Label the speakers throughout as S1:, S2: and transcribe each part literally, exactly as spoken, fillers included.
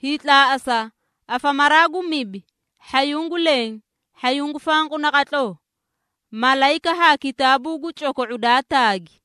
S1: hitla asa afamaragu mibi hayungu leng hayungu fangu nakatlo malaika ha kitabu gu choko udatagi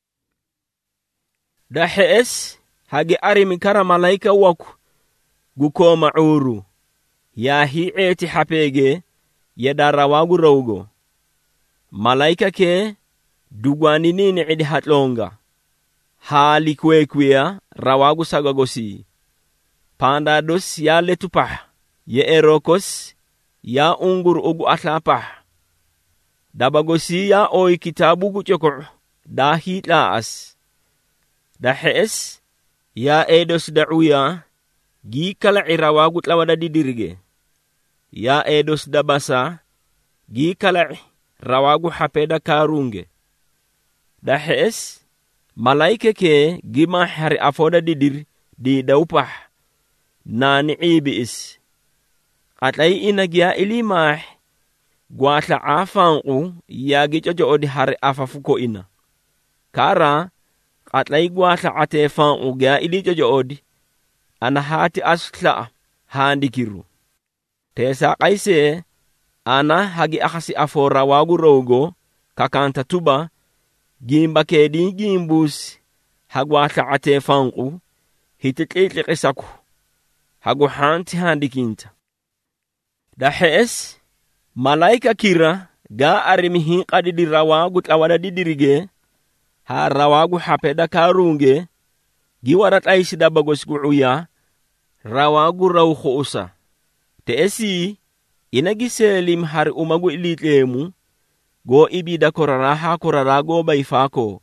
S2: da hees hagi arimi kara malaika waku gukoma uru ya hi eti hapege ya darawagu rawgo malaika ke dugwani nini idi hatlonga hali kwe kwea rawagu sagagosi panda dos ya letupah ya erokos ya ungur ugu atlapah dabagosi ya oi kitabu gu choko da hitla as da hees ya edos da'uya gi kala irawagu tlawada didirige ya edos dabasa gi kala rawagu hapeda karunge da hees malaika ke gima hari afoda didir di daupah nani ibis atlay inagya ilimah gwatla afangu ya gijojo odi hari afafuko ina kara atlay gwatla atefangu gya ilijojo odi ana hati asla handikiru tesa kaise ana hagi akhasi afora wagu rogo kakanta tuba gimba kedi gimbus hagwatla atefangu hitikitli qisaku hagu hanti handikinta da hees malaika kira ga arimihi qadidi rawagu tlawada didirige ha rawagu hapeda karunge giwarat aisida bagos guuya rawagu raw khuusa teesi inagi selim har umagu ilitlemu go ibida korara ha korara go bayfako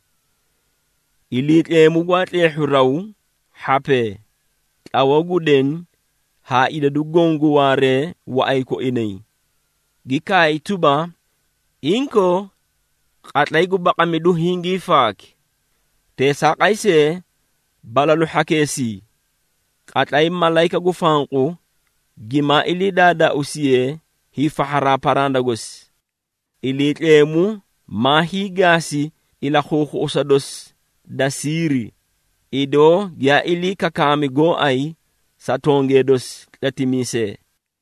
S2: ilitlemu gwatle huraw hape awagu den ha ida dugongu ware wa aiko inay gikai tuba inko qatlay gu baqamidu hingi fak te saqaise balalu hakesi qatlay malaika gu fanqu gima ili dada usiye hi fahara parandagos ili tlemu mahi gasi ila khukhu usados dasiri ido ya ili kakami go ai satongedos latimise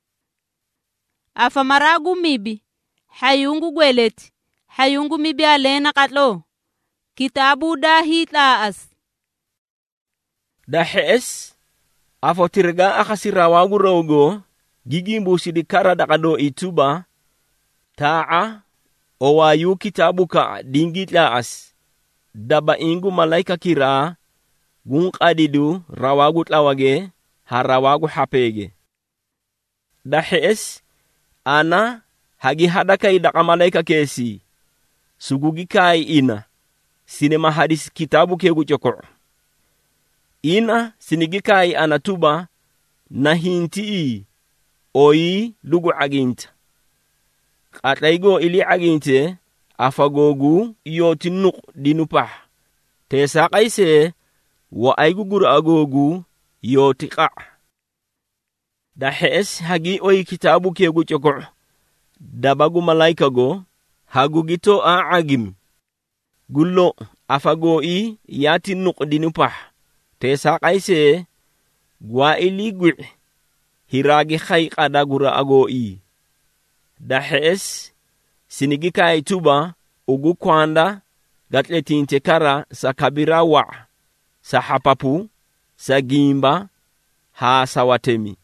S1: afamaragu mibi hayungu gweleti hayungu mibi alena katlo kitabu da hitla as
S2: da hees afotirga akhasirawagu rogo gigimbu sidikara dakado ituba taa owayu kitabu ka dingitla as daba ingu malaika kira gun qadidu rawagu tlawage harawagu hapege da hees ana hagi hadakai daka malaika kesi sugugi kai ina sinema hadis kitabu kegu choko ina sinigi kai anatuba na hinti oyi lugu aginta qatlaigo ili aginte afagogu yotinuk dinupah tesa qaise wa aygugur agogu yotiqa da hees hagi oyi kitabu kegu choko dabagu malaika go hagu gito a agim gullo afago i yati nuk dinupah tesa kaise gwa ili gwi hiragi khay qadagura ago i da hees sinigi kai tuba ugu kwanda gatletinte kara sa kabira wa sa hapapu sa gimba ha sawatemi